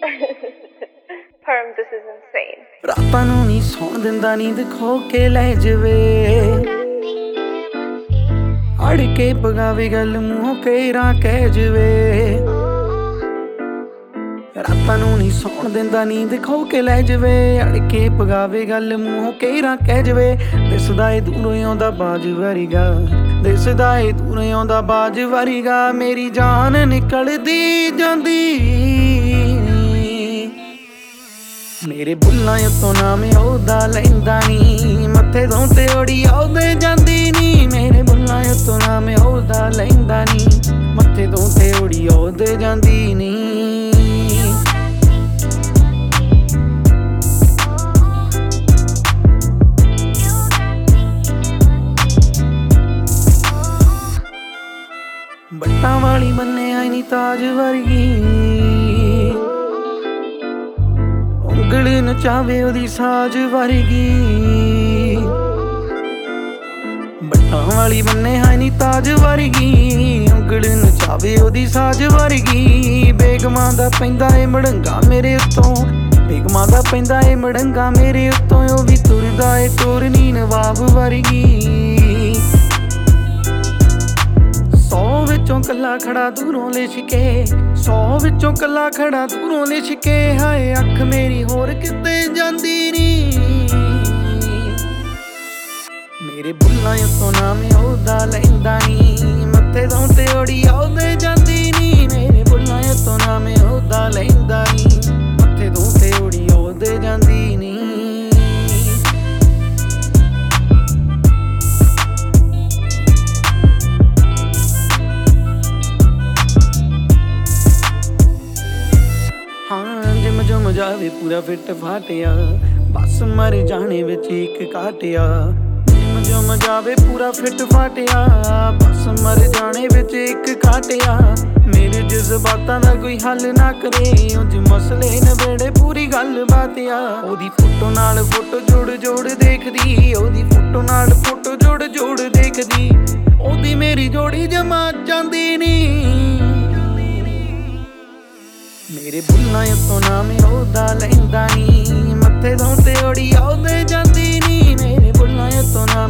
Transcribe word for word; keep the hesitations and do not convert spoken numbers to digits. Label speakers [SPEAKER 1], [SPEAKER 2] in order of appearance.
[SPEAKER 1] Perm, this is insane.
[SPEAKER 2] ਰਾਤਾਂ ਨੂੰ ਨਹੀਂ ਸੌਣ ਦਿੰਦਾ ਨੀਂਦ ਖੋ ਕੇ ਲੈ ਜਵੇ ਅੜ ਕੇ ਪਗਾਵੇ ਗੱਲ ਮੂੰਹੋਂ ਕੇਰਾਂ ਕਹਿ ਜਵੇ ਰਾਤਾਂ ਨੂੰ ਨਹੀਂ ਸੌਣ ਦਿੰਦਾ ਨੀਂਦ ਖੋ ਕੇ ਲੈ ਜਵੇ ਅੜ ਕੇ ਪਗਾਵੇ ਗੱਲ ਮੂੰਹੋਂ ਕੇਰਾਂ ਕਹਿ ਜਵੇ ਦਿਸਦਾ ਏ ਦੂਰੋਂ ਆਉਂਦਾ ਬਾਜ ਵਰਗਾ ਦਿਸਦਾ ਏ ਦੂਰੋਂ ਆਉਂਦਾ ਬਾਜ ਵਰਗਾ ਮੇਰੀ ਜਾਨ ਨਿਕਲਦੀ ਜਾਂਦੀ ਮੇਰੇ ਬੁੱਲਾਂ ਉੱਤੋਂ ਨਾਮ ਉਹਦਾ ਲੈਂਦਾ ਨੀ ਮੱਥੇ ਤੋਂ ਤੇ ਓੜੀ ਉਹਦੇ ਜਾਂਦੀ ਨੀ ਮੇਰੇ ਬੁੱਲਾਂ ਉੱਤੋਂ ਨਾਮ ਉਹਦਾ ਲੈਂਦਾ ਨੀ ਮੱਥੇ ਤੋਂ ਤੇ ਓੜੀ ਉਹਦੇ ਜਾਂਦੀ ਨੀ ਬੱਟਾਂ ਵਾਲੀ ਬੰਨੇ ਆਈ ਨੀ ਤਾਜ ਵਰਗੀ ਉਂਗਲ ਨਚਾਵੇ ਉਹਦੀ ਸਾਜ ਵਰਗੀ ਬੱਟਾਂ ਵਾਲੀ ਬੰਨੇ ਹੈ ਨੀ ਤਾਜ ਵਰਗੀ ਉਂਗਲ ਨਚਾਵੇ ਉਹਦੀ ਸਾਜ ਵਰਗੀ ਬੇਗਮਾਂ ਦਾ ਪੈਂਦਾ ਏ ਮੜੰਗਾ ਮੇਰੇ ਉੱਤੋਂ ਬੇਗਮਾਂ ਦਾ ਪੈਂਦਾ ਏ ਮੜੰਗਾ ਮੇਰੇ ਉੱਤੋਂ ਉਹ ਵੀ ਤੁਰਦਾ ਏ ਤੋਰਨੀ ਨਵਾਬ ਵਰਗੀ ਸੌ ਵਿੱਚੋਂ ਕੱਲਾ ਖੜਾ ਦੂਰੋਂ ਲਿਸ਼ਕੇ ਸੌ ਵਿੱਚੋਂ ਕੱਲਾ ਖੜਾ ਦੂਰੋਂ ਲਿਸ਼ਕੇ ਹਾਏ ਅੱਖ ਮੇਰੀ ਹੋਰ ਕਿਤੇ ਜਾਂਦੀ ਨੀ ਮੇਰੇ ਬੁੱਲਾਂ ਉੱਤੋਂ ਨਾਮ ਉਹਦਾ ਲੈਂਦਾ ਨੀ ਮੱਥੇ ਤੋਂ ਤੇ ਓੜੀ ਉਹਦੇ ਜਾਂਦੀ ਨੀ ਮੇਰੇ ਬੁੱਲਾਂ ਉੱਤੋਂ ਨਾਮ ਉਹਦਾ ਲੈਂਦਾ ਨੀ ਮੱਥੇ ਤੋਂ ਤੇ ਓੜੀ ਉਹਦੇ ਜਾਂਦੀ ਨੀ ਜਮ ਜਾਵੇ ਪੂਰਾ ਫਿੱਟ ਫਾਟਿਆ ਬਸ ਮਰ ਜਾਣੇ ਵਿੱਚ ਇੱਕ ਕਾਟਿਆ ਜਿਮ ਜਮ ਜਾਵੇ ਪੂਰਾ ਫਿੱਟ ਫਾਟਿਆ ਬਸ ਮਰ ਜਾਣੇ ਵਿੱਚ ਇੱਕ ਕਾਟਿਆ ਮੇਰੇ ਜਜ਼ਬਾਤਾਂ ਦਾ ਕੋਈ ਹੱਲ ਨਾ ਕਰੇ ਉਂਝ ਮਸਲੇ ਨਵੇੜੇ ਪੂਰੀ ਗੱਲ ਬਾਤ ਆ ਉਹਦੀ ਫੋਟੋ ਨਾਲ ਫੋਟੋ ਜੋੜ ਜੋੜ ਦੇਖਦੀ ਉਹਦੀ ਫੋਟੋ ਨਾਲ ਫੋਟੋ ਜੋੜ ਜੋੜ ਦੇਖਦੀ ਉਹਦੀ ਮੇਰੀ ਜੋੜੀ ਜਮਾ ਜਾਂਦੀ ਨੀ ਮੇਰੇ ਬੁੱਲਾਂ ਉੱਤੋਂ ਨਾਮ ਉਹਦਾ ਲੈਂਦਾ ਨੀ ਮੱਥੇ ਤੋਂ ਤੇ ਓੜੀ ਉਹਦੇ ਜਾਂਦੀ ਨੀ ਮੇਰੇ ਬੁੱਲਾਂ ਉੱਤੋਂ